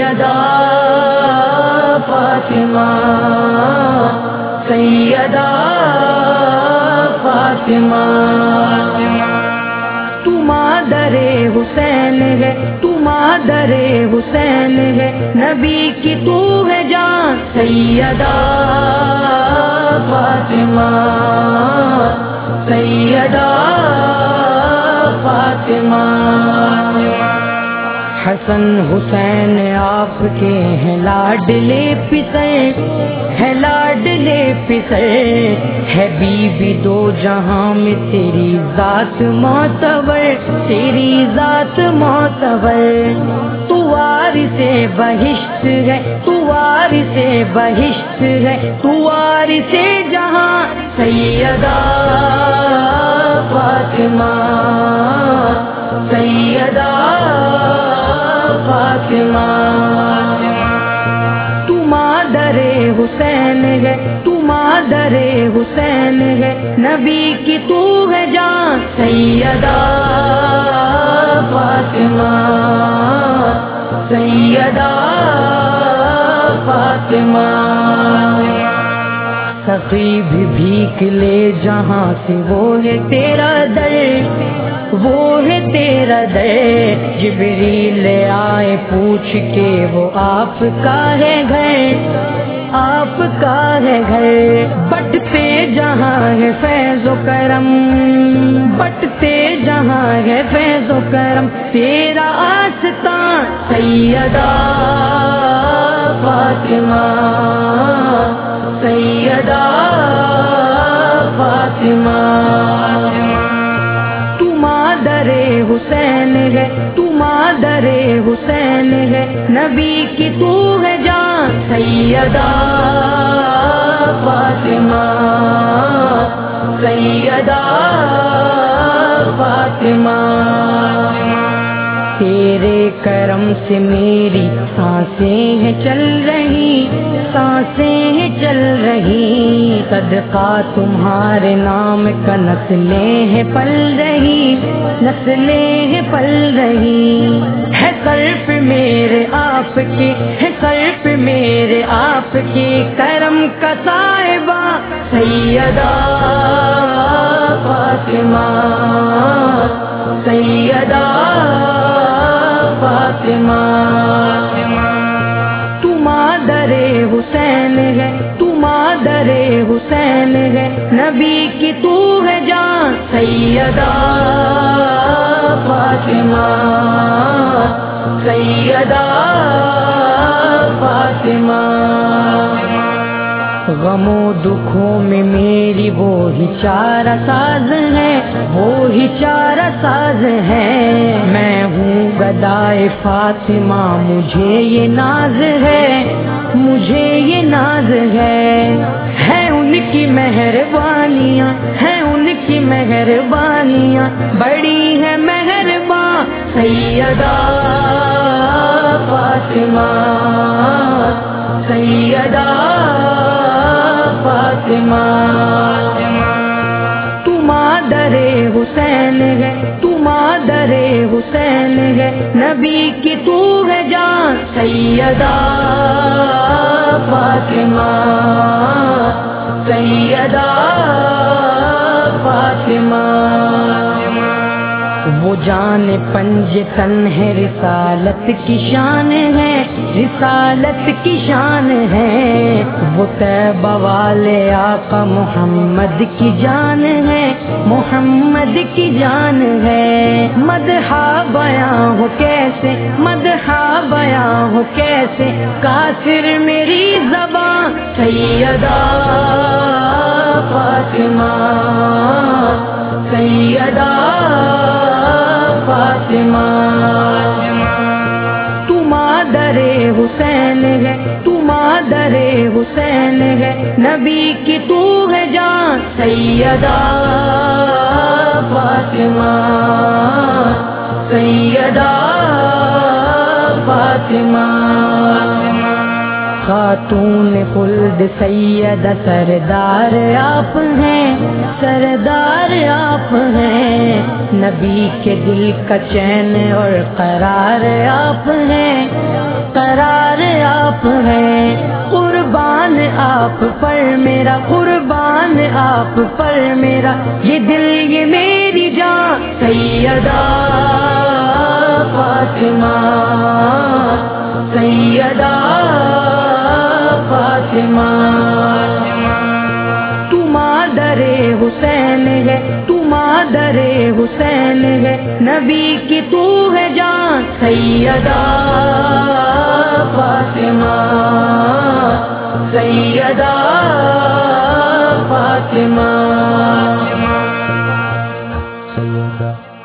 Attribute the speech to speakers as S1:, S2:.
S1: سیدہ فاطمہ سیدہ فاطمہ تو مادر حسین ہے تو مادر حسین ہے نبی کی تو ہے جان سیدہ فاطمہ سیدہ فاطمہ حسن حسین آپ کے ہیں لاڈلے پسر ہے لاڈلے پسر ہے بیوی دو جہاں میں تیری ذات معتبر تیری ذات معتبر تو وارث بہشت ہے تو وارث بہشت ہے تو وارث جہاں سیدہ فاطمہ سیدہ فاطمہ تو مادر حسین ہے تو مادر حسین ہے نبی کی تو ہے جان سیدہ فاطمہ سیدہ فاطمہ سخی بھی بھیک لے جہاں سے وہ ہے تیرا در وہ ہے تیرا در جبریل آئے پوچھ کے وہ آپ کا ہے گھر آپ کا ہے گھر بٹتے جہاں ہے فیض و کرم بٹتے جہاں ہے فیض و کرم تیرا آستان سیدہ فاطمہ سیدہ فاطمہ تو مادر حسین ہے تو مادر حسین ہے نبی کی تو ہے جان سیدہ فاطمہ سیدہ فاطمہ تیرے کرم سے میری سانسیں ہیں چل رہی سانسیں ہیں چل رہی صدقہ تمہارے نام کا نسلیں ہیں پل رہی نسلیں ہیں پل رہی ہے صرف میرے آپ کے ہے صرف میرے آپ کے کرم کا صاحبہ سیدہ فاطمہ سیدہ فاطمہ تو مادر حسین ہے تو مادر حسین ہے نبی کی تو ہے جان سیدہ فاطمہ سیدہ فاطمہ غم و دکھوں میں میری وہی چارہ ساز ہے وہی چارہ ساز ہے میں ہوں گدائے فاطمہ مجھے یہ ناز ہے مجھے یہ ناز ہے ان کی مہربانیاں ہیں ان کی مہربانیاں بڑی ہے مہربان سیدہ فاطمہ سیدہ فاطمہ تو مادر حسین ہے تو مادر حسین ہے نبی کی تو ہے جان سیدہ فاطمہ سیدہ فاطمہ وہ جان پنج تن ہے رسالت کی شان ہے رسالت کی شان ہے وہ طیبہ والے آقا محمد کی جان ہے محمد کی جان ہے مدحہ بیاں ہو کیسے مدحہ بیاں ہو کیسے کافر میری زبان سیدہ فاطمہ سیدہ فاطمہ تو مادر حسین ہے تو مادر حسین ہے نبی کی تو ہے جان سیدہ فاطمہ سیدہ فاطمہ خاتون خلد سیدہ سردار آپ ہیں، سردار آپ ہیں، نبی کے دل کا چین اور قرار آپ ہیں، قرار آپ ہیں، قربان آپ پر میرا، قربان آپ پر میرا، یہ دل یہ میری جان سیدہ فاطمہ، سیدہ فاطمہ، تو مادر حسین ہے، تو مادر حسین ہے، نبی کی تو ہے جان سیدہ فاطمہ، سیدہ فاطمہ، سیدہ